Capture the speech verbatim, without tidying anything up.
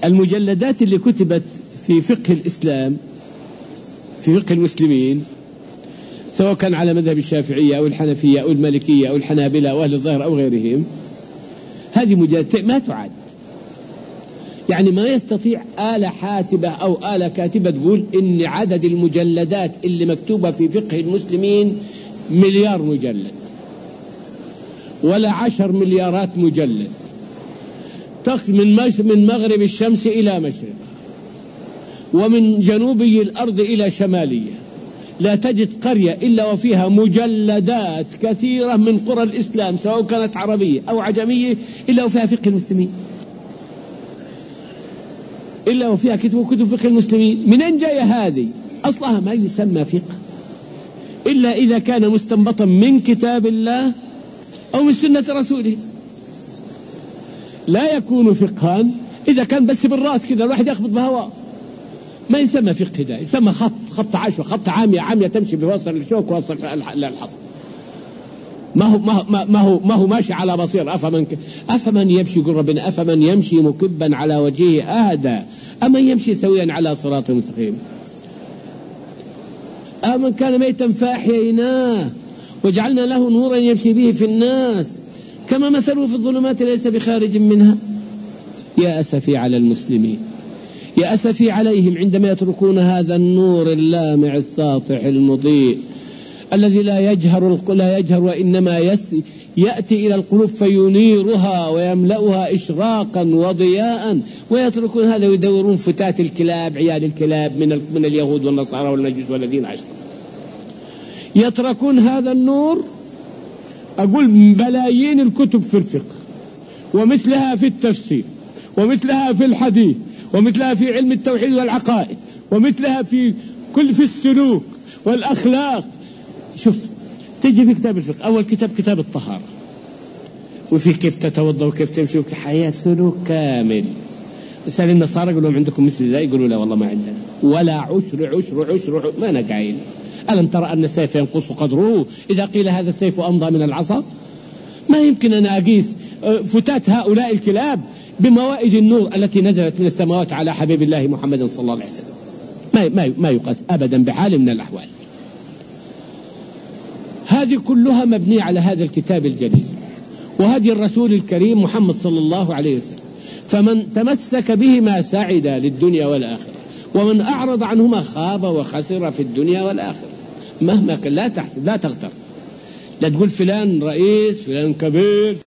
المجلدات اللي كتبت في فقه الإسلام في فقه المسلمين سواء كان على مذهب الشافعية أو الحنفية أو المالكية أو الحنابلة أو أهل الظاهر أو غيرهم، هذه مجلدات ما تعد، يعني ما يستطيع آلة حاسبة أو آلة كاتبة تقول إن عدد المجلدات اللي مكتوبة في فقه المسلمين مليار مجلد ولا عشر مليارات مجلد، من من مغرب الشمس إلى مشرق ومن جنوبي الأرض إلى شمالية، لا تجد قرية إلا وفيها مجلدات كثيرة من قرى الإسلام سواء كانت عربية أو عجمية إلا وفيها فقه المسلمين، إلا وفيها كتب كتب فقه المسلمين. منين جاية هذه؟ أصلها ما يسمى فقه إلا إذا كان مستنبطا من كتاب الله أو من سنة رسوله، لا يكون فقها إذا كان بس بالرأس كذا الواحد يخبط بهواء، ما يسمى فقه، ده يسمى خط خط عشوة، خط عامية عامية تمشي بوصل الشوك ووصل الحصى، ما هو ما هو ما هو ما هو ماشي على بصير. أفمن أفمن يمشي يقول ربنا أفمن يمشي مكبا على وجهه أهدى أمن يمشي سويا على صراط مستقيم، أمن كان ميتا فأحييناه وجعلنا له نورا يمشي به في الناس كما مثله في الظلمات ليس بخارج منها. يا أسفي على المسلمين، يا أسفي عليهم عندما يتركون هذا النور اللامع الساطع المضيء الذي لا يجهر لا يجهر وإنما يأتي إلى القلوب فينيرها ويملأها إشراقا وضياء، ويتركون هذا ويدورون فتات الكلاب عيال الكلاب من من اليهود والنصارى والمجوس والذين عشروا، يتركون هذا النور. أقول بلايين الكتب في الفقه ومثلها في التفسير ومثلها في الحديث ومثلها في علم التوحيد والعقائد ومثلها في كل في السلوك والأخلاق. شوف تجي في كتاب الفقه أول كتاب كتاب الطهارة وفي كيف تتوضأ وكيف تمشي وحياة سلوك كامل. اسأل النصارى يقول لهم عندكم مثل ذا؟ يقولوا لا والله ما عندنا، ولا عشر عشر عشر, عشر ما نقعين. ألم ترى أن السيف ينقص قدره إذا قيل هذا السيف أمضى من العصا؟ ما يمكن أن أقيس فتات هؤلاء الكلاب بموائد النور التي نزلت من السماوات على حبيب الله محمد صلى الله عليه وسلم، ما ما ما يقاس أبدا بحال من الأحوال. هذه كلها مبنية على هذا الكتاب الجليل وهدي الرسول الكريم محمد صلى الله عليه وسلم، فمن تمسك بهما سعد للدنيا والآخرة ومن أعرض عنهما خاب وخسر في الدنيا والآخرة. مهما كان لا تحسب لا تغتر، لا تقول فلان رئيس فلان كبير